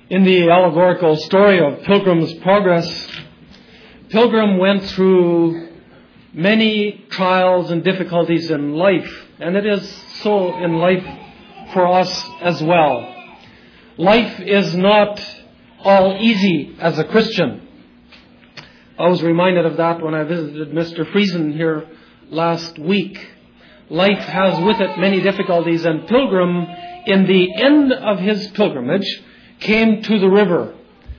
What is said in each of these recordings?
In the allegorical story of Pilgrim's Progress, Pilgrim went through many trials and difficulties in life, and it is so in life for us as well. Life is not all easy as a Christian. I was reminded of that when I visited Mr. Friesen here last week. Life has with it many difficulties, and Pilgrim, in the end of his pilgrimage, came to the river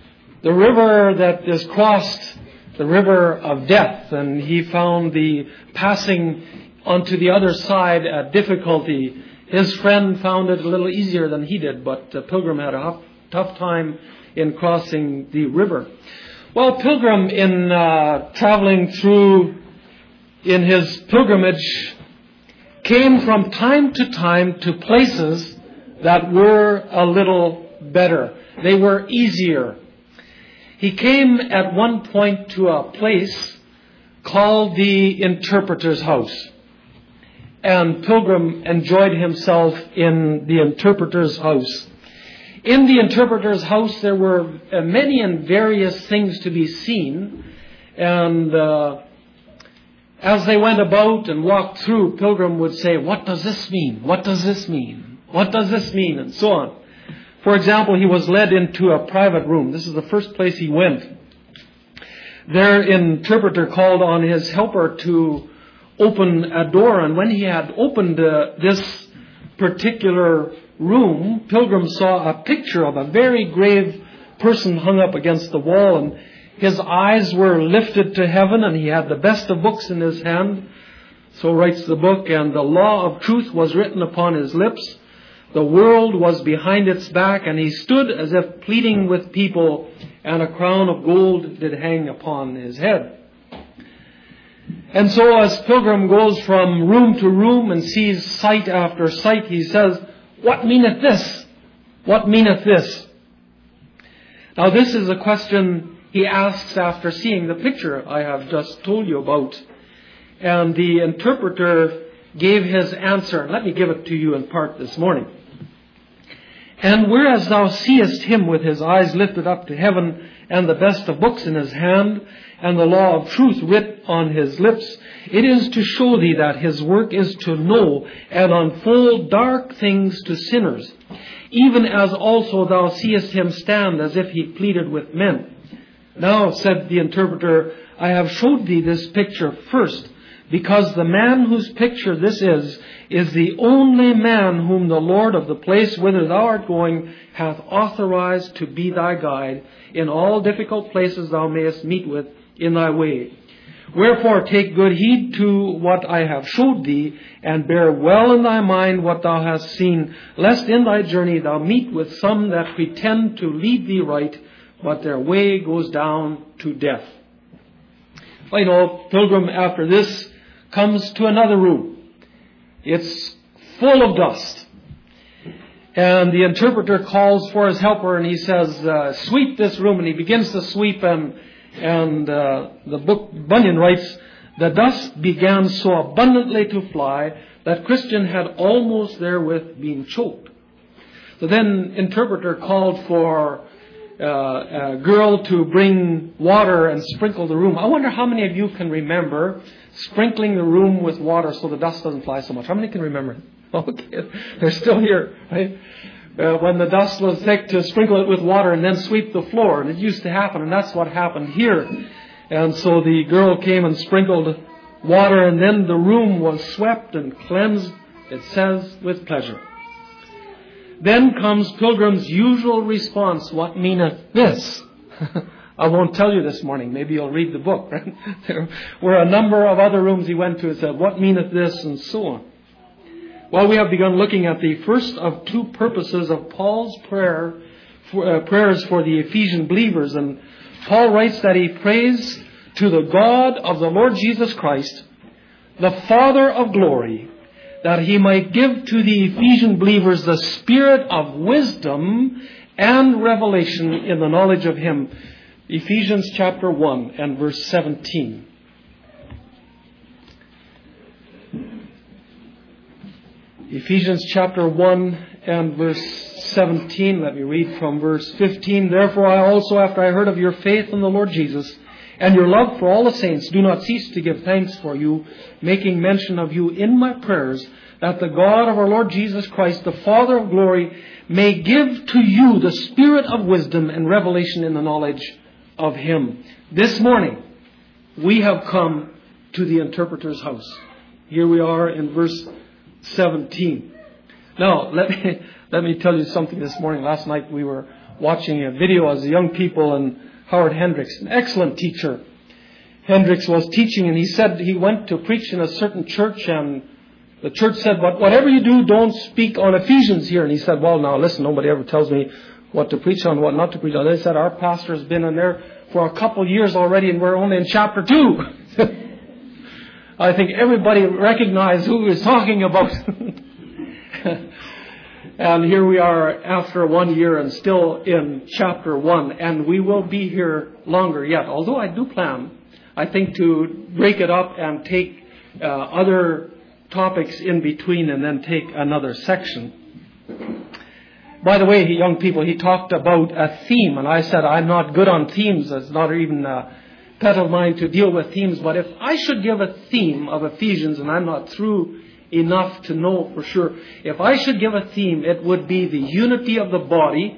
that is crossed, the river of death, and he found the passing onto the other side a difficulty. His friend found it a little easier than he did, but Pilgrim had a tough time in crossing the river. Well, Pilgrim, in traveling through in his pilgrimage, came from time to time to places that were a little better. They were easier. He came at one point to a place called the Interpreter's House. And Pilgrim enjoyed himself in the Interpreter's House. In the Interpreter's House there were many and various things to be seen. And as they went about and walked through, Pilgrim would say, "What does this mean? What does this mean? What does this mean?" And so on. For example, he was led into a private room. This is the first place he went. Their interpreter called on his helper to open a door, and when he had opened this particular room, Pilgrim saw a picture of a very grave person hung up against the wall, and his eyes were lifted to heaven, and he had the best of books in his hand. So writes the book, and the law of truth was written upon his lips. The world was behind its back, and he stood as if pleading with people, and a crown of gold did hang upon his head. And so as Pilgrim goes from room to room and sees sight after sight, he says, "What meaneth this? What meaneth this?" Now this is a question he asks after seeing the picture I have just told you about. And the interpreter gave his answer. Let me give it to you in part this morning. "And whereas thou seest him with his eyes lifted up to heaven, and the best of books in his hand, and the law of truth writ on his lips, it is to show thee that his work is to know and unfold dark things to sinners, even as also thou seest him stand as if he pleaded with men. Now," said the interpreter, "I have showed thee this picture first, because the man whose picture this is the only man whom the Lord of the place whither thou art going hath authorized to be thy guide in all difficult places thou mayest meet with in thy way. Wherefore take good heed to what I have showed thee, and bear well in thy mind what thou hast seen, lest in thy journey thou meet with some that pretend to lead thee right, but their way goes down to death." Well, you know, Pilgrim after this comes to another room. It's full of dust. And the interpreter calls for his helper, and he says, "Sweep this room." And he begins to sweep, and the book Bunyan writes, "The dust began so abundantly to fly that Christian had almost therewith been choked." So then interpreter called for a girl to bring water and sprinkle the room. I wonder how many of you can remember sprinkling the room with water so the dust doesn't fly so much. How many can remember it? Okay, they're still here, right? When the dust was thick, to sprinkle it with water and then sweep the floor. And it used to happen, and that's what happened here. And so the girl came and sprinkled water, and then the room was swept and cleansed, it says, with pleasure. Then comes Pilgrim's usual response, "What meaneth this?" I won't tell you this morning. Maybe you'll read the book, right? There were a number of other rooms he went to and said, "What meaneth this?" and so on. Well, we have begun looking at the first of two purposes of Paul's prayers for the Ephesian believers. And Paul writes that he prays to the God of the Lord Jesus Christ, the Father of glory, that he might give to the Ephesian believers the spirit of wisdom and revelation in the knowledge of him. Ephesians chapter 1 and verse 17. Ephesians chapter 1 and verse 17. Let me read from verse 15. Therefore I also, after I heard of your faith in the Lord Jesus and your love for all the saints, do not cease to give thanks for you, making mention of you in my prayers, that the God of our Lord Jesus Christ, the Father of glory, may give to you the spirit of wisdom and revelation in the knowledge of Him. This morning, we have come to the interpreter's house. Here we are in verse 17. Now, let me tell you something this morning. Last night we were watching a video as young people, and Howard Hendricks, an excellent teacher. Hendricks was teaching, and he said he went to preach in a certain church, and the church said, but whatever you do, don't speak on Ephesians here. And he said, well, now listen, nobody ever tells me what to preach on, what not to preach on. They said, our pastor has been in there for a couple of years already, and we're only in chapter 2. I think everybody recognized who he was talking about. And here we are after 1 year and still in chapter 1. And we will be here longer yet. Although I do plan, I think, to break it up and take other topics in between and then take another section. By the way, young people, he talked about a theme. And I said, I'm not good on themes. It's not even a pet of mine to deal with themes. But if I should give a theme of Ephesians, and I'm not through enough to know for sure, if I should give a theme, it would be the unity of the body.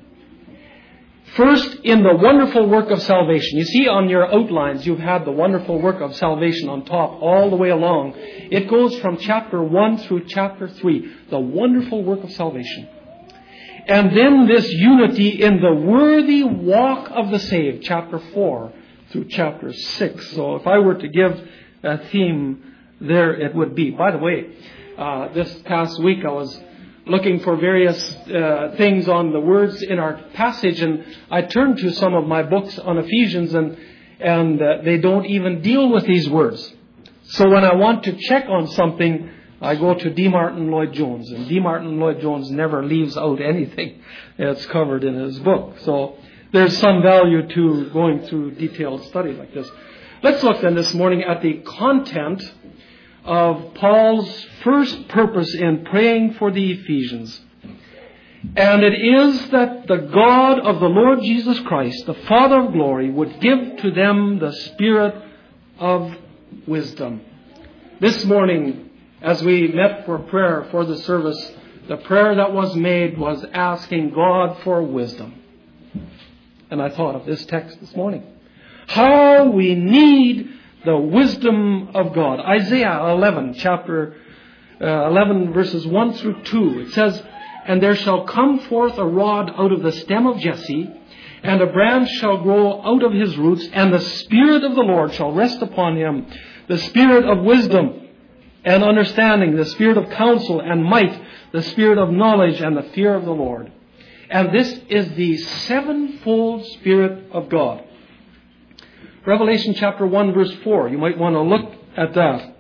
First, in the wonderful work of salvation. You see on your outlines, you've had the wonderful work of salvation on top all the way along. It goes from chapter 1 through chapter 3. The wonderful work of salvation. And then this unity in the worthy walk of the saved, chapter 4 through chapter 6. So if I were to give a theme, there it would be. By the way, this past week I was looking for various things on the words in our passage, and I turned to some of my books on Ephesians, and they don't even deal with these words. So when I want to check on something, I go to D. Martin Lloyd-Jones, and D. Martin Lloyd-Jones never leaves out anything that's covered in his book. So there's some value to going through detailed study like this. Let's look then this morning at the content of Paul's first purpose in praying for the Ephesians. And it is that the God of the Lord Jesus Christ, the Father of glory, would give to them the spirit of wisdom. This morning, as we met for prayer for the service, the prayer that was made was asking God for wisdom. And I thought of this text this morning. How we need the wisdom of God. Isaiah 11, chapter 11, verses 1 through 2. It says, and there shall come forth a rod out of the stem of Jesse, and a branch shall grow out of his roots, and the Spirit of the Lord shall rest upon him, the Spirit of wisdom and understanding, the Spirit of counsel and might, the Spirit of knowledge and the fear of the Lord. And this is the sevenfold Spirit of God. Revelation chapter 1 verse 4. You might want to look at that.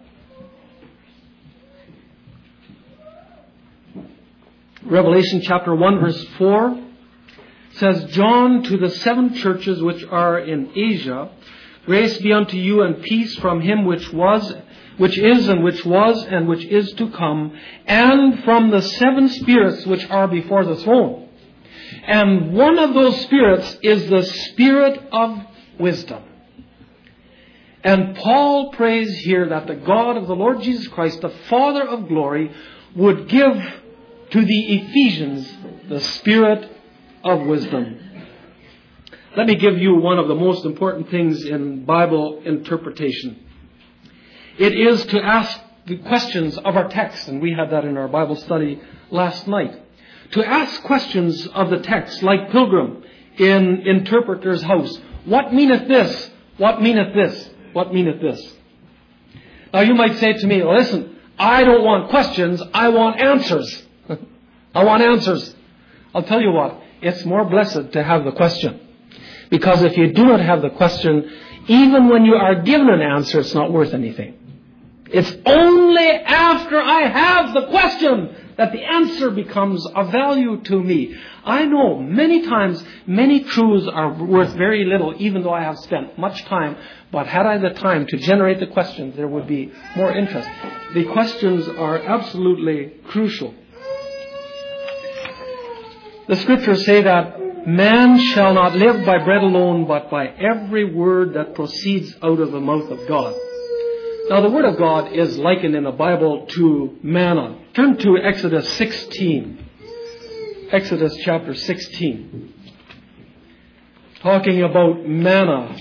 Revelation chapter 1 verse 4 says, John, to the 7 churches which are in Asia, grace be unto you and peace from him which was, which is and which was and which is to come, and from the 7 spirits which are before the throne. And one of those spirits is the spirit of wisdom. And Paul prays here that the God of the Lord Jesus Christ, the Father of glory, would give to the Ephesians the spirit of wisdom. Let me give you one of the most important things in Bible interpretation. It is to ask the questions of our text, and we had that in our Bible study last night. To ask questions of the text, like Pilgrim in Interpreter's House. What meaneth this? What meaneth this? What meaneth this? Now you might say to me, listen, I don't want questions, I want answers. I want answers. I'll tell you what, it's more blessed to have the question. Because if you do not have the question, even when you are given an answer, it's not worth anything. It's only after I have the question that the answer becomes of value to me. I know many times, many truths are worth very little, even though I have spent much time. But had I the time to generate the questions, there would be more interest. The questions are absolutely crucial. The scriptures say that man shall not live by bread alone, but by every word that proceeds out of the mouth of God. Now, the Word of God is likened in the Bible to manna. Turn to Exodus 16. Exodus chapter 16. Talking about manna.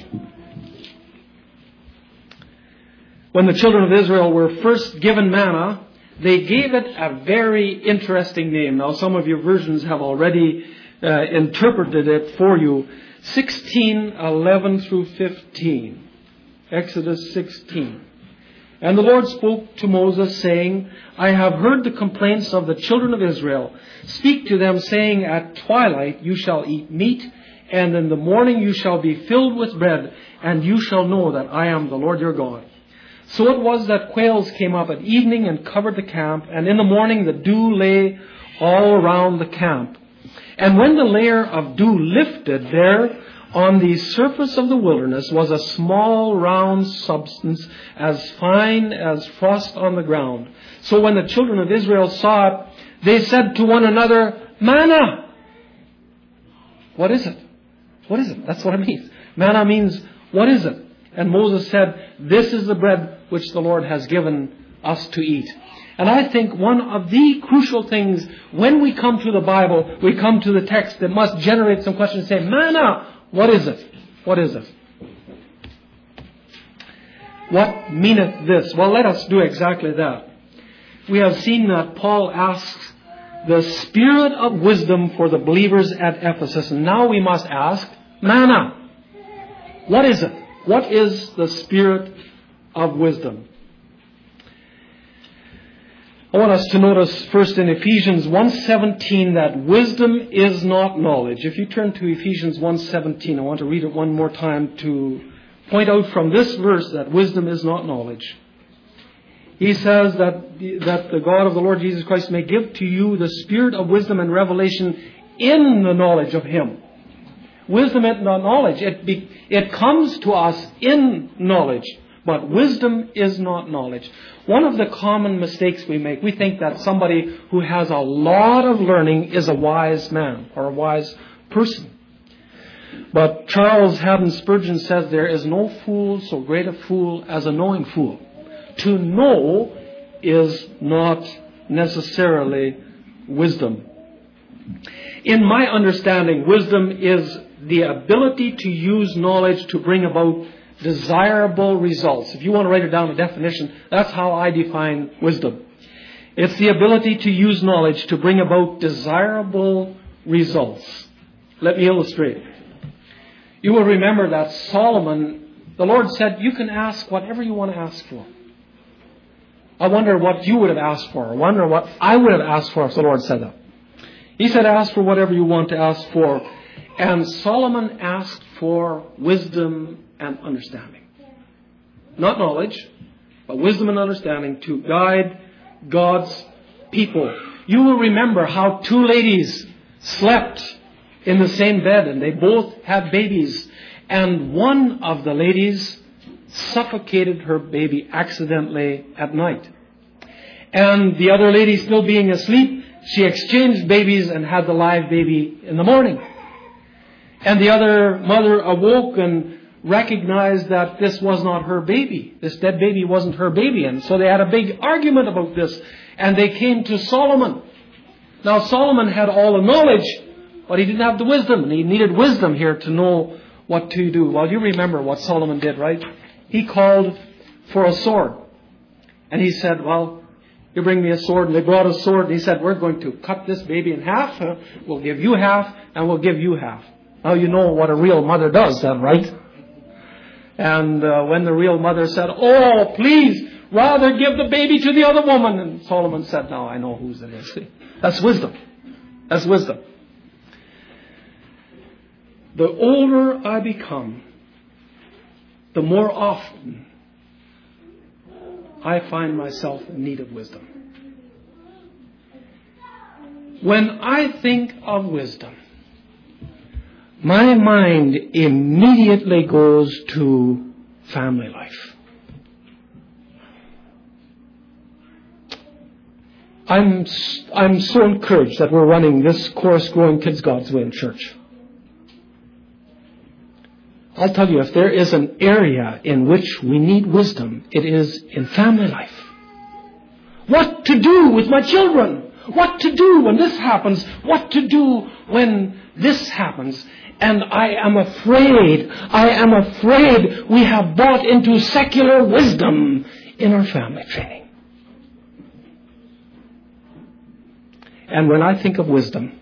When the children of Israel were first given manna, they gave it a very interesting name. Now, some of your versions have already interpreted it for you. 16:11 through 15. Exodus 16. And the Lord spoke to Moses, saying, I have heard the complaints of the children of Israel. Speak to them, saying, At twilight you shall eat meat, and in the morning you shall be filled with bread, and you shall know that I am the Lord your God. So it was that quails came up at evening and covered the camp, and in the morning the dew lay all around the camp. And when the layer of dew lifted, there on the surface of the wilderness was a small round substance as fine as frost on the ground. So when the children of Israel saw it, they said to one another, Manna! What is it? What is it? That's what it means. Manna means, what is it? And Moses said, this is the bread which the Lord has given us to eat. And I think one of the crucial things when we come to the Bible, we come to the text that must generate some questions. Say, manna! What is it? What is it? What meaneth this? Well, let us do exactly that. We have seen that Paul asks the spirit of wisdom for the believers at Ephesus. And now we must ask, manna. What is it? What is the spirit of wisdom? I want us to notice first in Ephesians 1:17 that wisdom is not knowledge. If you turn to Ephesians 1:17, I want to read it one more time to point out from this verse that wisdom is not knowledge. He says that the God of the Lord Jesus Christ may give to you the spirit of wisdom and revelation in the knowledge of Him. Wisdom is not knowledge. It comes to us in knowledge. But wisdom is not knowledge. One of the common mistakes we make, we think that somebody who has a lot of learning is a wise man or a wise person. But Charles Haddon Spurgeon says there is no fool so great a fool as a knowing fool. To know is not necessarily wisdom. In my understanding, wisdom is the ability to use knowledge to bring about desirable results. If you want to write it down, a definition, that's how I define wisdom. It's the ability to use knowledge to bring about desirable results. Let me illustrate. You will remember that Solomon, the Lord said, you can ask whatever you want to ask for. I wonder what you would have asked for. I wonder what I would have asked for if the Lord said that. He said, ask for whatever you want to ask for. And Solomon asked for wisdom and understanding. Not knowledge, but wisdom and understanding to guide God's people. You will remember how two ladies slept in the same bed and they both had babies. And one of the ladies suffocated her baby accidentally at night. And the other lady, still being asleep, she exchanged babies and had the live baby in the morning. And the other mother awoke and recognized that this was not her baby. This dead baby wasn't her baby. And so they had a big argument about this. And they came to Solomon. Now Solomon had all the knowledge, but he didn't have the wisdom. And he needed wisdom here to know what to do. Well, you remember what Solomon did, right? He called for a sword. And he said, well, you bring me a sword. And they brought a sword. And he said, we're going to cut this baby in half. We'll give you half and we'll give you half. Now you know what a real mother does then, right? And when the real mother said, oh, please, rather give the baby to the other woman. And Solomon said, now I know whose it is. That's wisdom. That's wisdom. The older I become, the more often I find myself in need of wisdom. When I think of wisdom, my mind immediately goes to family life. I'm so encouraged that we're running this course, Growing Kids God's Way in church. I'll tell you, if there is an area in which we need wisdom, it is in family life. What to do with my children? What to do when this happens? What to do when this happens? And I am afraid we have bought into secular wisdom in our family training. And when I think of wisdom,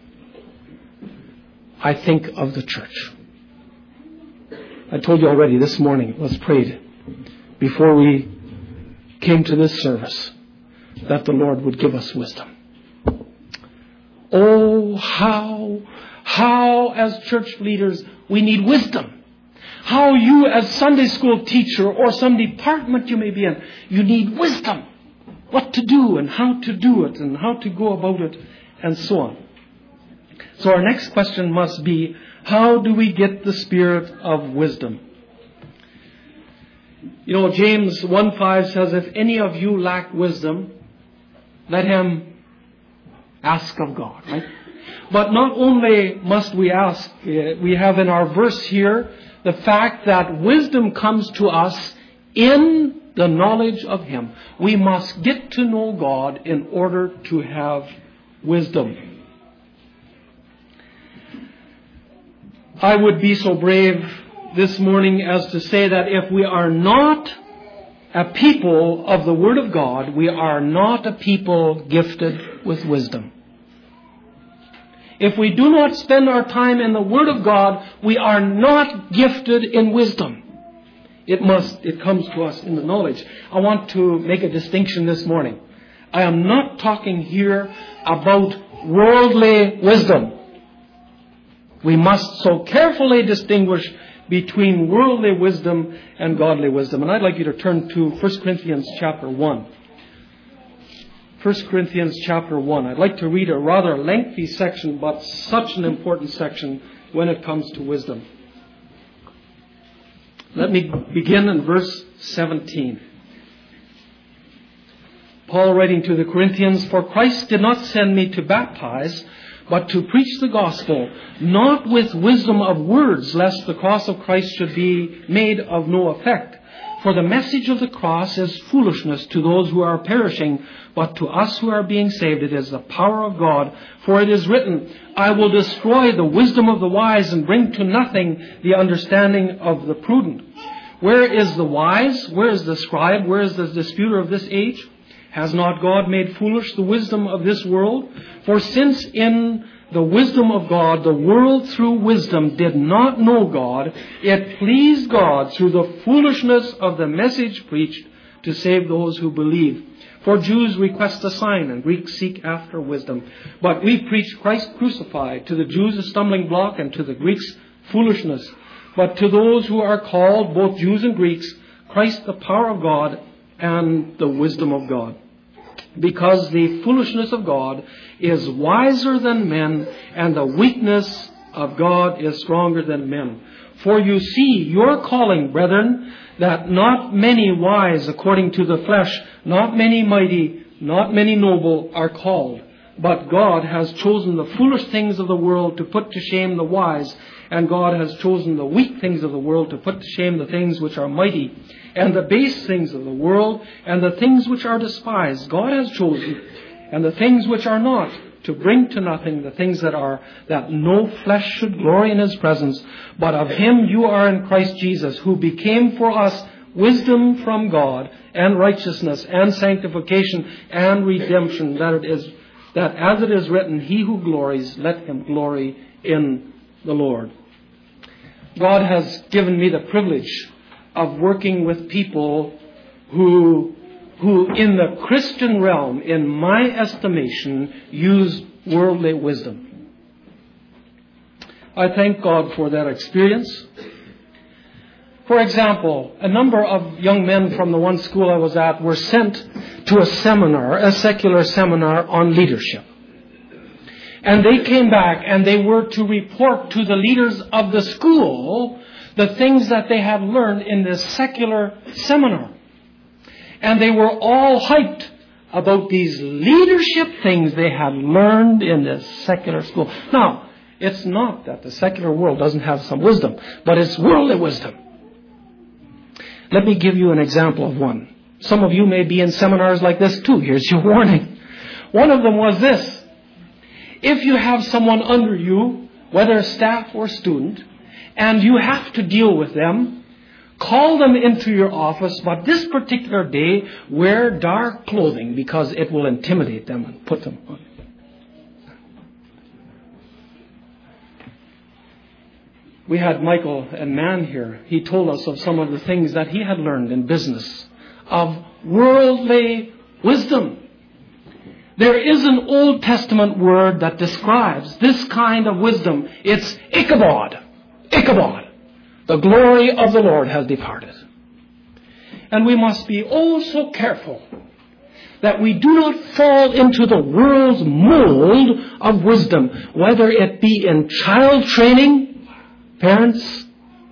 I think of the church. I told you already this morning, it was prayed before we came to this service that the Lord would give us wisdom. Oh, how as church leaders we need wisdom. How you as Sunday school teacher or some department you may be in, you need wisdom. What to do and how to do it and how to go about it and so on. So our next question must be, how do we get the spirit of wisdom? You know, James 1:5 says, if any of you lack wisdom, let him ask of God, right? But not only must we ask, we have in our verse here the fact that wisdom comes to us in the knowledge of Him. We must get to know God in order to have wisdom. I would be so brave this morning as to say that if we are not a people of the Word of God, we are not a people gifted with wisdom. If we do not spend our time in the Word of God, we are not gifted in wisdom. It comes to us in the knowledge. I want to make a distinction this morning. I am not talking here about worldly wisdom. We must so carefully distinguish between worldly wisdom and godly wisdom. And I'd like you to turn to 1 Corinthians chapter 1. 1 Corinthians chapter 1. I'd like to read a rather lengthy section, but such an important section when it comes to wisdom. Let me begin in verse 17. Paul writing to the Corinthians, for Christ did not send me to baptize, but to preach the gospel, not with wisdom of words, lest the cross of Christ should be made of no effect. For the message of the cross is foolishness to those who are perishing, but to us who are being saved it is the power of God. For it is written, I will destroy the wisdom of the wise and bring to nothing the understanding of the prudent. Where is the wise? Where is the scribe? Where is the disputer of this age? Has not God made foolish the wisdom of this world? For since in the wisdom of God, the world through wisdom did not know God, it pleased God through the foolishness of the message preached to save those who believe. For Jews request a sign and Greeks seek after wisdom. But we preach Christ crucified, to the Jews a stumbling block and to the Greeks foolishness. But to those who are called, both Jews and Greeks, Christ the power of God and the wisdom of God. Because the foolishness of God is wiser than men, and the weakness of God is stronger than men. For you see your calling, brethren, that not many wise according to the flesh, not many mighty, not many noble are called. But God has chosen the foolish things of the world to put to shame the wise, and God has chosen the weak things of the world to put to shame the things which are mighty, and the base things of the world, and the things which are despised. God has chosen, and the things which are not, to bring to nothing the things that are, that no flesh should glory in His presence. But of Him you are in Christ Jesus, who became for us wisdom from God, and righteousness, and sanctification, and redemption, that as it is written, he who glories, let him glory in the Lord. God has given me the privilege of working with people who in the Christian realm, in my estimation, use worldly wisdom. I thank God for that experience. For example, a number of young men from the one school I was at were sent to a seminar, a secular seminar on leadership. And they came back and they were to report to the leaders of the school the things that they had learned in this secular seminar. And they were all hyped about these leadership things they had learned in the secular school. Now, it's not that the secular world doesn't have some wisdom, but it's worldly wisdom. Let me give you an example of one. Some of you may be in seminars like this too. Here's your warning. One of them was this. If you have someone under you, whether staff or student, and you have to deal with them, call them into your office, but this particular day, wear dark clothing because it will intimidate them and put them on. We had Michael and Mann here. He told us of some of the things that he had learned in business of worldly wisdom. There is an Old Testament word that describes this kind of wisdom. It's Ichabod. Ichabod. The glory of the Lord has departed. And we must be oh so careful that we do not fall into the world's mold of wisdom, whether it be in child training. Parents,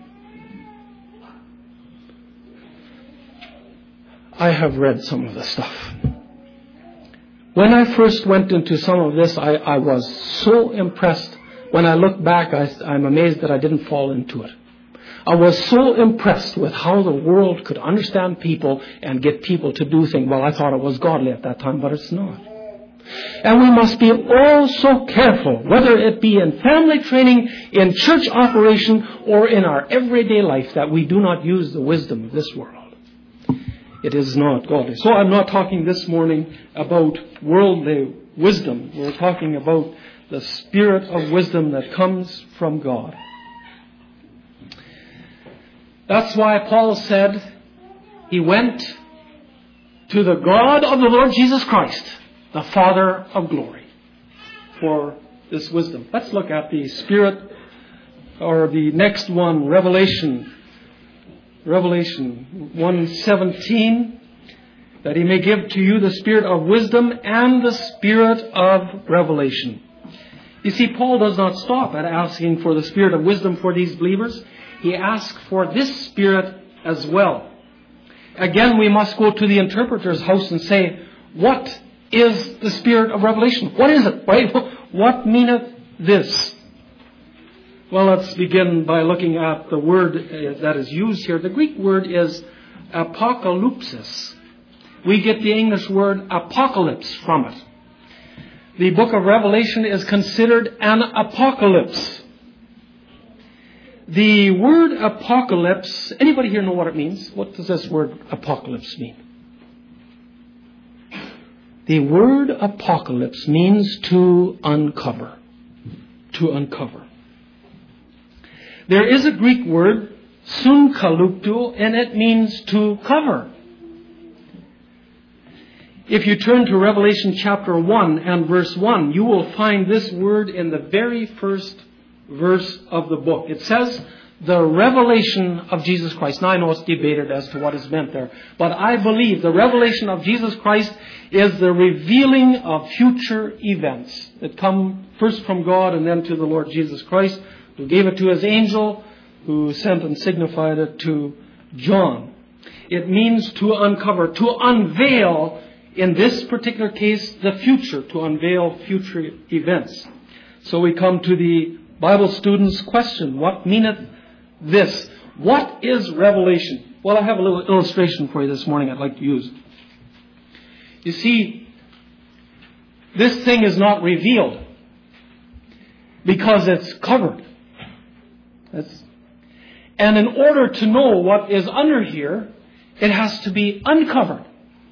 I have read some of the stuff. When I first went into some of this, I was so impressed. When I look back, I'm amazed that I didn't fall into it. I was so impressed with how the world could understand people and get people to do things. Well, I thought it was godly at that time, but it's not. And we must be all so careful, whether it be in family training, in church operation, or in our everyday life, that we do not use the wisdom of this world. It is not godly. So I'm not talking this morning about worldly wisdom. We're talking about the spirit of wisdom that comes from God. That's why Paul said he went to the God of the Lord Jesus Christ, the Father of glory, for this wisdom. Let's look at the spirit, or the next one, Revelation 1:17, that he may give to you the spirit of wisdom and the spirit of revelation. You see, Paul does not stop at asking for the spirit of wisdom for these believers. He asks for this spirit as well. Again, we must go to the interpreter's house and say, what is the spirit of revelation? What is it? Right? What meaneth this? Well, let's begin by looking at the word that is used here. The Greek word is apocalypsis. We get the English word apocalypse from it. The book of Revelation is considered an apocalypse. The word apocalypse, anybody here know what it means? What does this word apocalypse mean? The word apocalypse means to uncover. To uncover. There is a Greek word, sunkalupto, and it means to cover. If you turn to Revelation chapter 1 and verse 1, you will find this word in the very first verse of the book. It says, the revelation of Jesus Christ. Now I know it's debated as to what is meant there, but I believe the revelation of Jesus Christ is the revealing of future events that come first from God and then to the Lord Jesus Christ, who gave it to his angel, who sent and signified it to John. It means to uncover, to unveil, in this particular case, the future, to unveil future events. So we come to the Bible student's question, what meaneth this? What is revelation? Well, I have a little illustration for you this morning I'd like to use. You see, this thing is not revealed because it's covered. And in order to know what is under here, it has to be uncovered.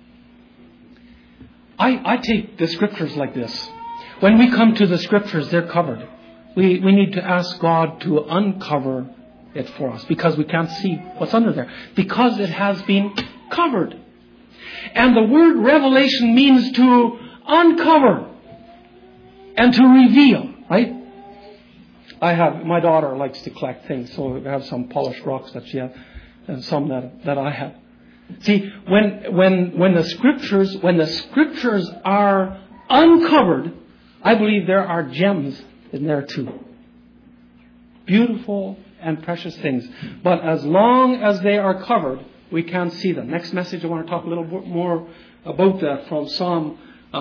I take the scriptures like this. When we come to the scriptures, they're covered. We need to ask God to uncover it for us because we can't see what's under there. Because it has been covered. And the word revelation means to uncover and to reveal, right? My daughter likes to collect things, so I have some polished rocks that she has and some that I have. See, when the scriptures are uncovered, I believe there are gems in there too. Beautiful and precious things. But as long as they are covered, we can't see them. Next message, I want to talk a little bit more about that from Psalm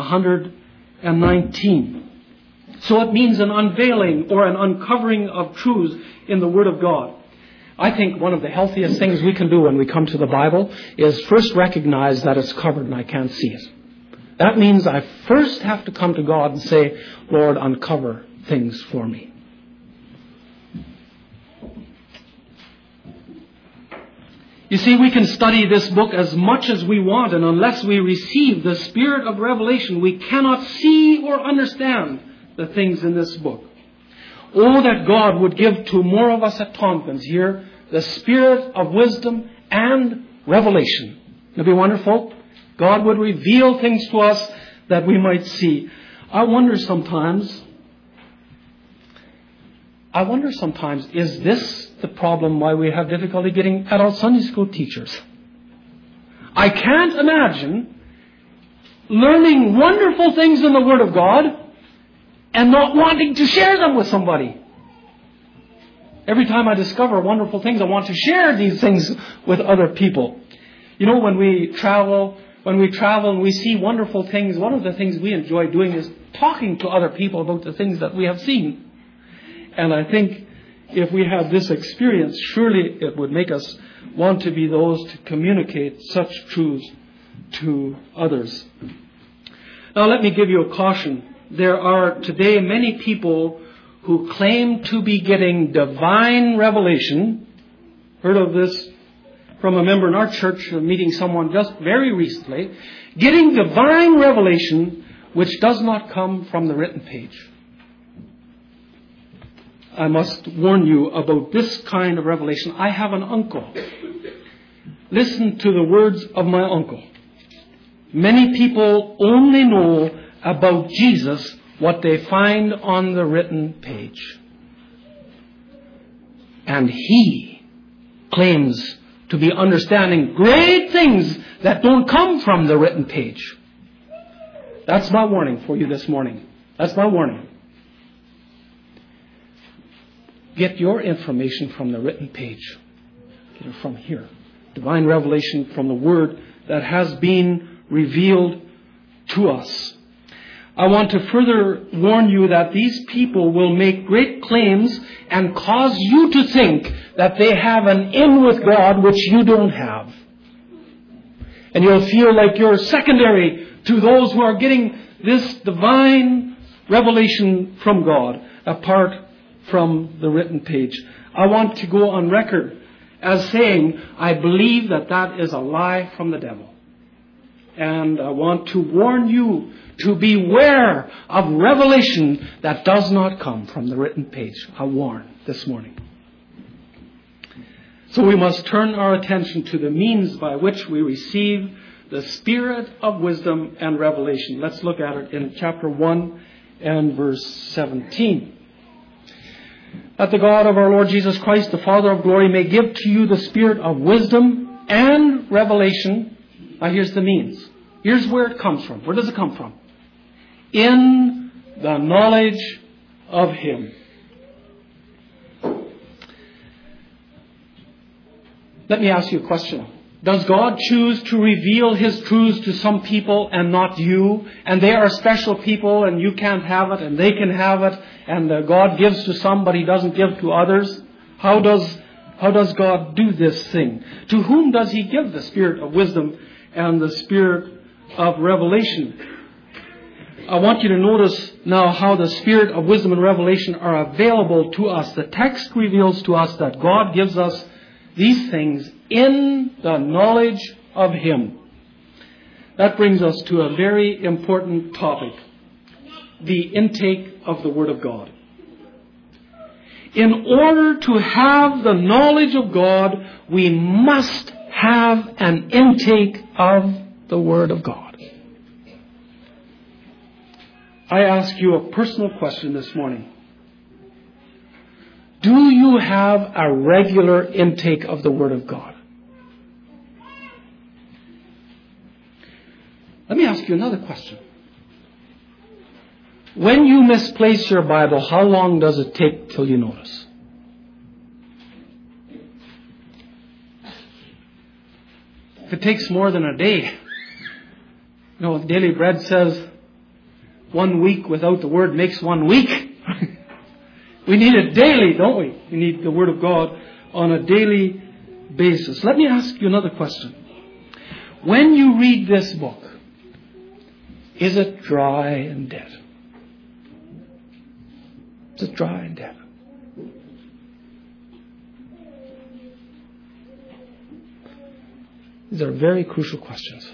119. So it means an unveiling or an uncovering of truths in the Word of God. I think one of the healthiest things we can do when we come to the Bible is first recognize that it's covered and I can't see it. That means I first have to come to God and say, Lord, uncover things for me. You see, we can study this book as much as we want, and unless we receive the spirit of revelation, we cannot see or understand the things in this book. Oh, that God would give to more of us at Tompkins here the spirit of wisdom and revelation. It'd be wonderful. God would reveal things to us that we might see. I wonder sometimes, is this the problem why we have difficulty getting adult Sunday school teachers? I can't imagine learning wonderful things in the Word of God and not wanting to share them with somebody. Every time I discover wonderful things, I want to share these things with other people. You know, when we travel and we see wonderful things, one of the things we enjoy doing is talking to other people about the things that we have seen. And I think if we have this experience, surely it would make us want to be those to communicate such truths to others. Now let me give you a caution. There are today many people who claim to be getting divine revelation. Heard of this from a member in our church, meeting someone just very recently. Getting divine revelation which does not come from the written page. I must warn you about this kind of revelation. I have an uncle. Listen to the words of my uncle. Many people only know about Jesus what they find on the written page. And he claims to be understanding great things that don't come from the written page. That's my warning for you this morning. That's my warning. Get your information from the written page. Get it from here. Divine revelation from the Word that has been revealed to us. I want to further warn you that these people will make great claims and cause you to think that they have an in with God which you don't have. And you'll feel like you're secondary to those who are getting this divine revelation from God apart from the written page. I want to go on record as saying I believe that that is a lie from the devil. And I want to warn you to beware of revelation that does not come from the written page. I warn this morning. So we must turn our attention to the means by which we receive the spirit of wisdom and revelation. Let's look at it in chapter 1 and verse 17. That the God of our Lord Jesus Christ, the Father of glory, may give to you the spirit of wisdom and revelation. Now here's the means. Here's where it comes from. Where does it come from? In the knowledge of Him. Let me ask you a question. Does God choose to reveal His truths to some people and not you? And they are special people and you can't have it and they can have it. And God gives to some but He doesn't give to others. How does God do this thing? To whom does He give the spirit of wisdom and the spirit of revelation? I want you to notice now how the spirit of wisdom and revelation are available to us. The text reveals to us that God gives us these things in the knowledge of Him. That brings us to a very important topic. The intake of the Word of God. In order to have the knowledge of God, we must have an intake of the Word of God. I ask you a personal question this morning. Do you have a regular intake of the Word of God? Let me ask you another question. When you misplace your Bible, how long does it take till you notice? If it takes more than a day, Daily Bread says 1 week without the Word makes 1 week. We need it daily, don't we? We need the Word of God on a daily basis. Let me ask you another question. When you read this book, is it dry and dead? Is it dry and dead? These are very crucial questions.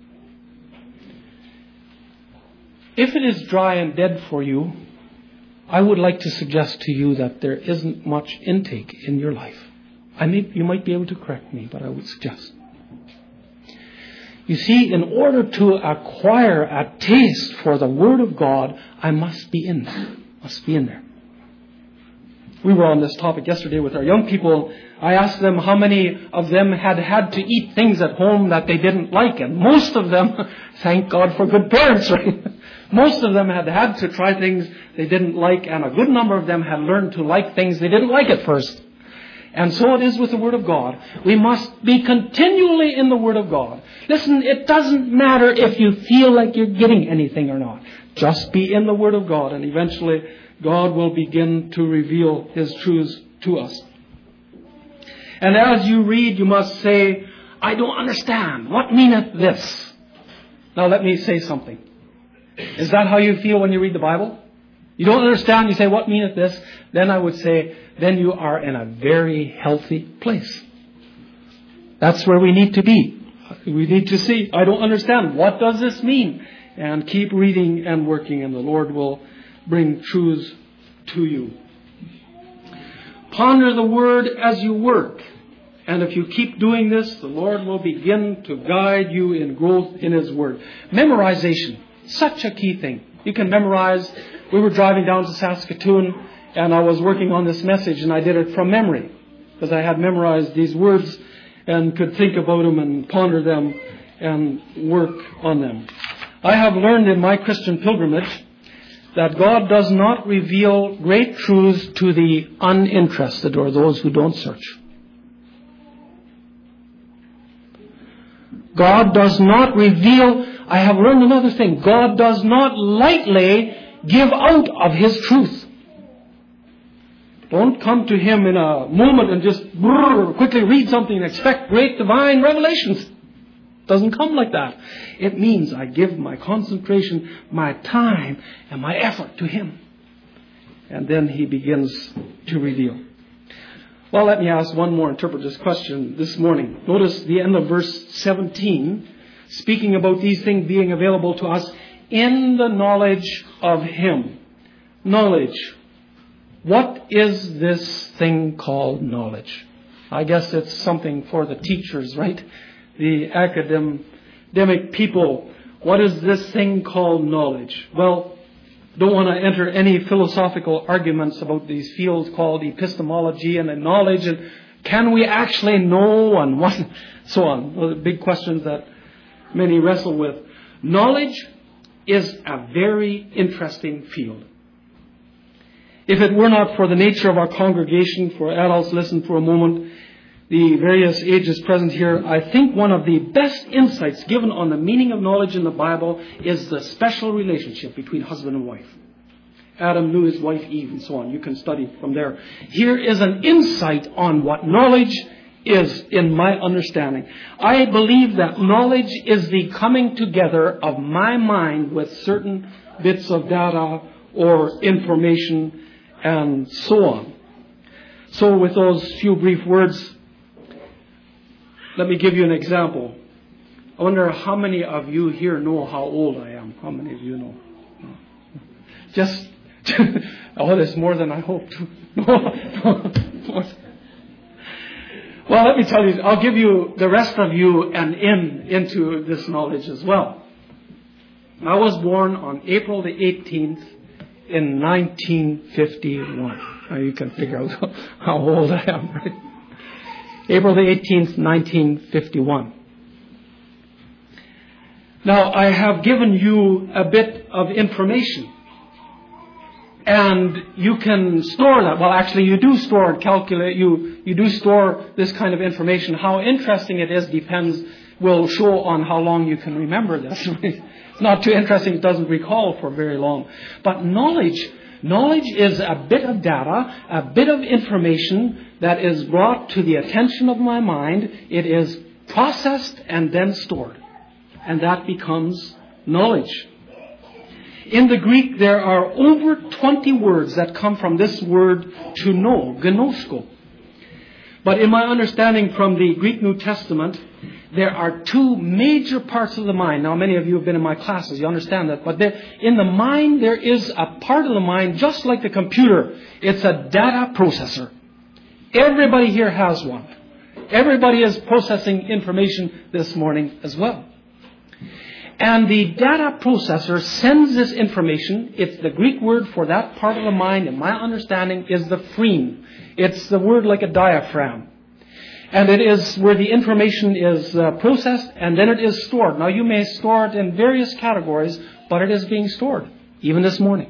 If it is dry and dead for you, I would like to suggest to you that there isn't much intake in your life. You might be able to correct me, but I would suggest. You see, in order to acquire a taste for the Word of God, I must be in there. Must be in there. We were on this topic yesterday with our young people. I asked them how many of them had to eat things at home that they didn't like. And most of them, thank God for good parents, right? Most of them had to try things they didn't like. And a good number of them had learned to like things they didn't like at first. And so it is with the Word of God. We must be continually in the Word of God. Listen, it doesn't matter if you feel like you're getting anything or not. Just be in the Word of God, and eventually God will begin to reveal His truths to us. And as you read, you must say, I don't understand. What meaneth this? Now let me say something. Is that how you feel when you read the Bible? You don't understand, you say, what meaneth this? Then I would say, then you are in a very healthy place. That's where we need to be. We need to see, I don't understand. What does this mean? And keep reading and working, and the Lord will bring truths to you. Ponder the Word as you work. And if you keep doing this, the Lord will begin to guide you in growth in His Word. Memorization, such a key thing. You can memorize. We were driving down to Saskatoon, and I was working on this message, and I did it from memory, because I had memorized these words and could think about them and ponder them and work on them. I have learned in my Christian pilgrimage that God does not reveal great truths to the uninterested or those who don't search. God does not reveal, I have learned another thing, God does not lightly give out of His truth. Don't come to Him in a moment and just quickly read something and expect great divine revelations. It doesn't come like that. It means I give my concentration, my time, and my effort to Him. And then He begins to reveal. Well, let me ask one more interpreter's question this morning. Notice the end of verse 17, speaking about these things being available to us in the knowledge of Him. Knowledge. What is this thing called knowledge? I guess it's something for the teachers, right? The academic people. What is this thing called knowledge? Well, don't want to enter any philosophical arguments about these fields called epistemology and knowledge, and can we actually know, and what, so on. Well, the big questions that many wrestle with. Knowledge is a very interesting field. If it were not for the nature of our congregation, for adults, listen for a moment, the various ages present here, I think one of the best insights given on the meaning of knowledge in the Bible is the special relationship between husband and wife. Adam knew his wife Eve, and so on. You can study from there. Here is an insight on what knowledge is in my understanding. I believe that knowledge is the coming together of my mind with certain bits of data or information and so on. So with those few brief words, let me give you an example. I wonder how many of you here know how old I am. How many of you know? Just, oh, there's more than I hoped. Well, let me tell you, I'll give you the rest of you an into this knowledge as well. I was born on April the 18th in 1951. Now you can figure out how old I am, right? April the 18th, 1951. Now, I have given you a bit of information. And you can store that. Well, actually, you do store and calculate. You do store this kind of information. How interesting it is depends will show on how long you can remember this. It's not too interesting. It doesn't recall for very long. But knowledge is a bit of data, a bit of information that is brought to the attention of my mind. It is processed and then stored. And that becomes knowledge. In the Greek, there are over 20 words that come from this word to know, gnosko. But in my understanding from the Greek New Testament, there are two major parts of the mind. Now, many of you have been in my classes. You understand that. But in the mind, there is a part of the mind, just like the computer. It's a data processor. Everybody here has one. Everybody is processing information this morning as well. And the data processor sends this information. It's the Greek word for that part of the mind, in my understanding, is the phrene. It's the word like a diaphragm. And it is where the information is processed and then it is stored. Now you may store it in various categories, but it is being stored, even this morning.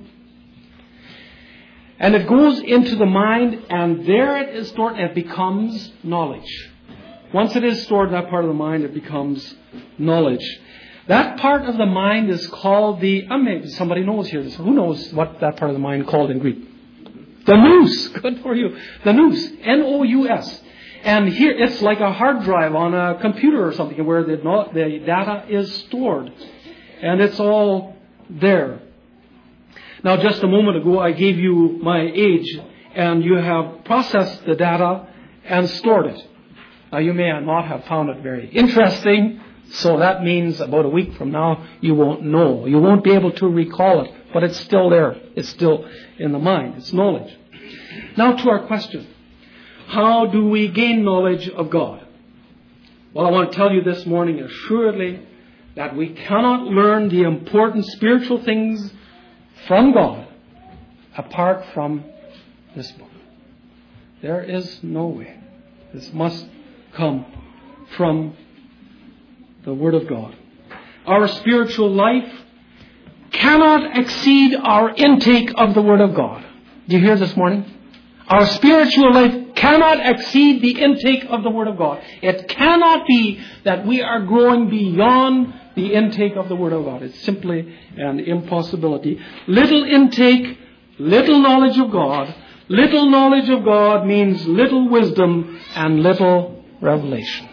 And it goes into the mind and there it is stored and it becomes knowledge. Once it is stored in that part of the mind, it becomes knowledge. That part of the mind is called maybe somebody knows here. Who knows what that part of the mind is called in Greek? The nous. Good for you. The nous. N-O-U-S. And here it's like a hard drive on a computer or something where the data is stored. And it's all there. Now, just a moment ago, I gave you my age. And you have processed the data and stored it. Now, you may not have found it very interesting. So that means about a week from now, you won't know. You won't be able to recall it. But it's still there. It's still in the mind. It's knowledge. Now to our question. How do we gain knowledge of God? Well, I want to tell you this morning assuredly that we cannot learn the important spiritual things from God apart from this book. There is no way. This must come from the Word of God. Our spiritual life cannot exceed our intake of the Word of God. Do you hear this morning? Our spiritual life cannot exceed the intake of the Word of God. It cannot be that we are growing beyond the intake of the Word of God. It's simply an impossibility. Little intake, little knowledge of God. Little knowledge of God means little wisdom and little revelation.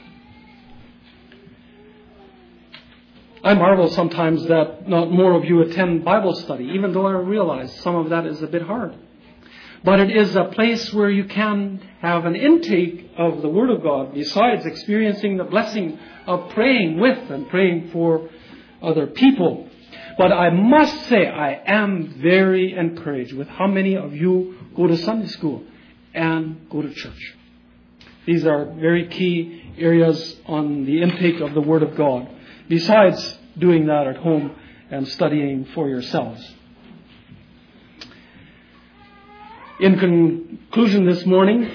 I marvel sometimes that not more of you attend Bible study, even though I realize some of that is a bit hard. But it is a place where you can have an intake of the Word of God besides experiencing the blessing of praying with and praying for other people. But I must say I am very encouraged with how many of you go to Sunday school and go to church. These are very key areas on the intake of the Word of God. Besides doing that at home and studying for yourselves. In conclusion this morning,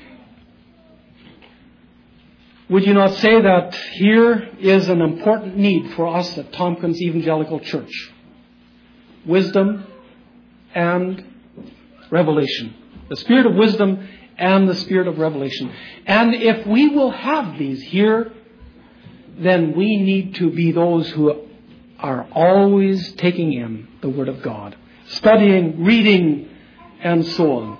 would you not say that here is an important need for us at Tompkins Evangelical Church? Wisdom and revelation. The spirit of wisdom and the spirit of revelation. And if we will have these here, then we need to be those who are always taking in the Word of God, studying, reading, and so on.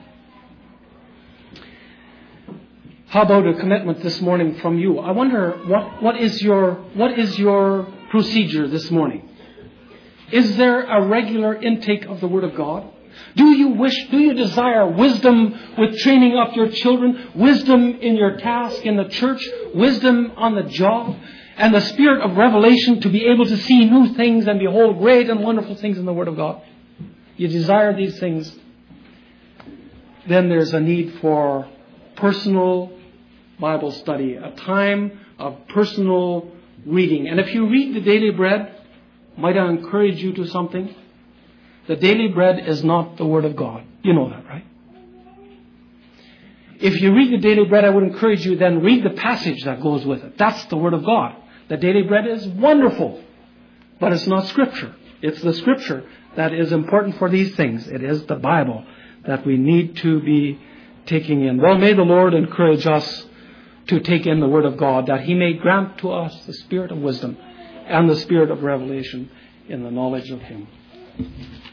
How about a commitment this morning from you? I wonder what is your procedure this morning? Is there a regular intake of the Word of God? Do you desire wisdom with training up your children, wisdom in your task in the church, wisdom on the job, and the spirit of revelation to be able to see new things and behold great and wonderful things in the Word of God? You desire these things? Then there's a need for personal Bible study, a time of personal reading. And if you read the Daily Bread, might I encourage you to something? The Daily Bread is not the Word of God. You know that, right? If you read the Daily Bread, I would encourage you then read the passage that goes with it. That's the Word of God. The Daily Bread is wonderful, but it's not Scripture. It's the Scripture that is important for these things. It is the Bible that we need to be taking in. Well, may the Lord encourage us to take in the Word of God, that He may grant to us the spirit of wisdom and the spirit of revelation in the knowledge of Him.